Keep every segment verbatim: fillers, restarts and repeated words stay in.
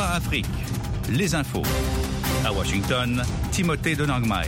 V O A Afrique, les infos. À Washington, Timothée Donangmai.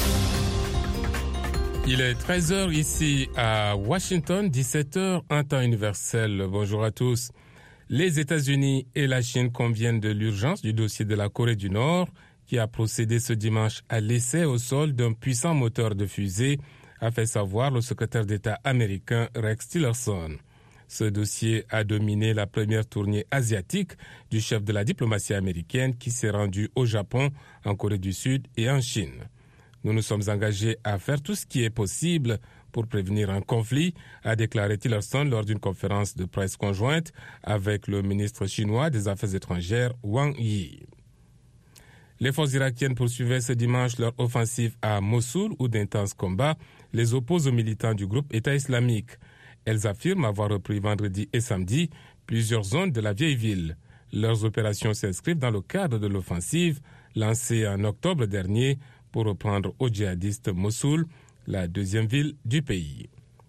Il est treize heures ici à Washington, dix-sept heures en temps universel. Bonjour à tous. Les États-Unis et la Chine conviennent de l'urgence du dossier de la Corée du Nord qui a procédé ce dimanche à l'essai au sol d'un puissant moteur de fusée, a fait savoir le secrétaire d'État américain Rex Tillerson. Ce dossier a dominé la première tournée asiatique du chef de la diplomatie américaine qui s'est rendu au Japon, en Corée du Sud et en Chine. Nous nous sommes engagés à faire tout ce qui est possible pour prévenir un conflit, a déclaré Tillerson lors d'une conférence de presse conjointe avec le ministre chinois des Affaires étrangères Wang Yi. Les forces irakiennes poursuivaient ce dimanche leur offensive à Mossoul où d'intenses combats les opposent aux militants du groupe État islamique. Elles affirment avoir repris vendredi et samedi plusieurs zones de la vieille ville. Leurs opérations s'inscrivent dans le cadre de l'offensive lancée en octobre dernier pour reprendre aux djihadistes Mossoul, la deuxième ville du pays.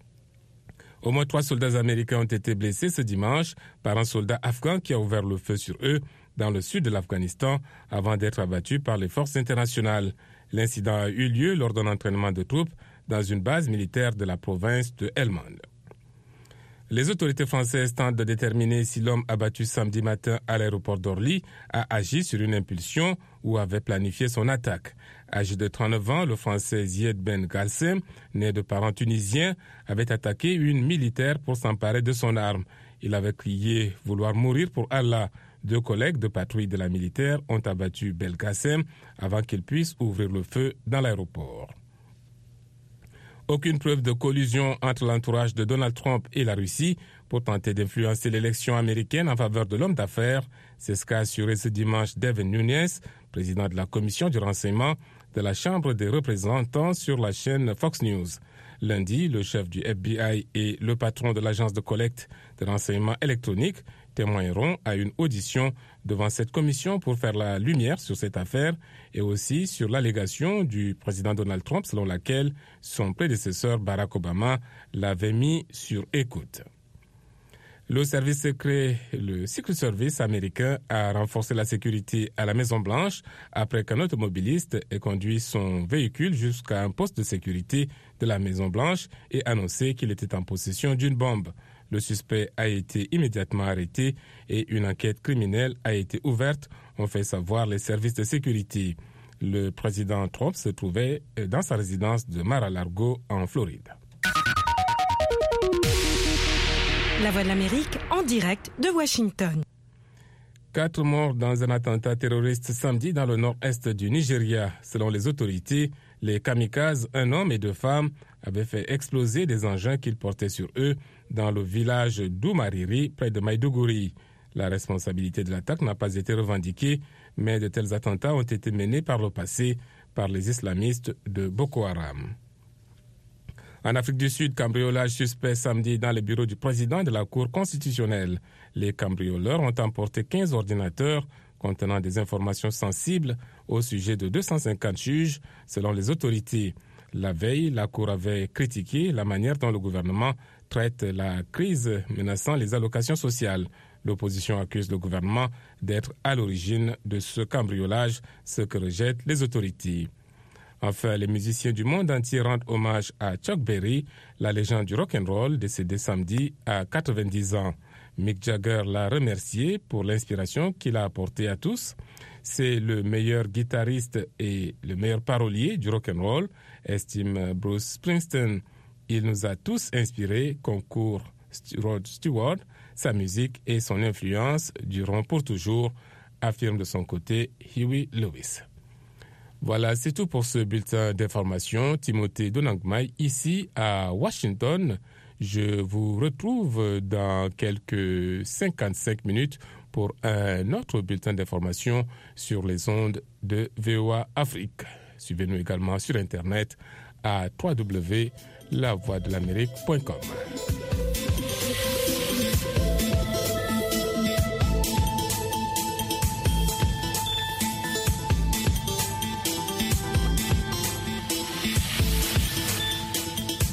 Au moins trois soldats américains ont été blessés ce dimanche par un soldat afghan qui a ouvert le feu sur eux dans le sud de l'Afghanistan avant d'être abattu par les forces internationales. L'incident a eu lieu lors d'un entraînement de troupes dans une base militaire de la province de Helmand. Les autorités françaises tentent de déterminer si l'homme abattu samedi matin à l'aéroport d'Orly a agi sur une impulsion ou avait planifié son attaque. Âgé de trente-neuf ans, le Français Zied Ben Ghassem, né de parents tunisiens, avait attaqué une militaire pour s'emparer de son arme. Il avait crié vouloir mourir pour Allah. Deux collègues de patrouille de la militaire ont abattu Ben Ghassem avant qu'il puisse ouvrir le feu dans l'aéroport. Aucune preuve de collusion entre l'entourage de Donald Trump et la Russie pour tenter d'influencer l'élection américaine en faveur de l'homme d'affaires. C'est ce qu'a assuré ce dimanche Devin Nunes, président de la commission du renseignement de la Chambre des représentants sur la chaîne Fox News. Lundi, le chef du F B I et le patron de l'agence de collecte de renseignements électroniques témoigneront à une audition devant cette commission pour faire la lumière sur cette affaire et aussi sur l'allégation du président Donald Trump selon laquelle son prédécesseur Barack Obama l'avait mis sur écoute. Le service secret, le Secret Service américain a renforcé la sécurité à la Maison-Blanche après qu'un automobiliste ait conduit son véhicule jusqu'à un poste de sécurité de la Maison-Blanche et annoncé qu'il était en possession d'une bombe. Le suspect a été immédiatement arrêté et une enquête criminelle a été ouverte, ont fait savoir les services de sécurité. Le président Trump se trouvait dans sa résidence de Mar-a-Lago en Floride. La Voix de l'Amérique en direct de Washington. Quatre morts dans un attentat terroriste samedi dans le nord-est du Nigeria. Selon les autorités, les kamikazes, un homme et deux femmes, avaient fait exploser des engins qu'ils portaient sur eux dans le village d'Oumariri, près de Maiduguri. La responsabilité de l'attaque n'a pas été revendiquée, mais de tels attentats ont été menés par le passé par les islamistes de Boko Haram. En Afrique du Sud, cambriolage suspect samedi dans le bureau du président de la Cour constitutionnelle. Les cambrioleurs ont emporté quinze ordinateurs contenant des informations sensibles au sujet de deux cent cinquante juges, selon les autorités. La veille, la Cour avait critiqué la manière dont le gouvernement traite la crise menaçant les allocations sociales. L'opposition accuse le gouvernement d'être à l'origine de ce cambriolage, ce que rejettent les autorités. Enfin, les musiciens du monde entier rendent hommage à Chuck Berry, la légende du rock'n'roll décédé samedi à quatre-vingt-dix ans. Mick Jagger l'a remercié pour l'inspiration qu'il a apportée à tous. C'est le meilleur guitariste et le meilleur parolier du rock'n'roll, estime Bruce Springsteen. Il nous a tous inspirés, concourt Rod Stewart. Sa musique et son influence dureront pour toujours, affirme de son côté Huey Lewis. Voilà, c'est tout pour ce bulletin d'information. Timothée Donangmai, ici à Washington. Je vous retrouve dans quelques cinquante-cinq minutes pour un autre bulletin d'information sur les ondes de V O A Afrique. Suivez-nous également sur Internet à w w w point la voix de l'amérique point com.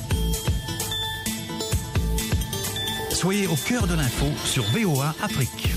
Soyez au cœur de l'info sur V O A Afrique.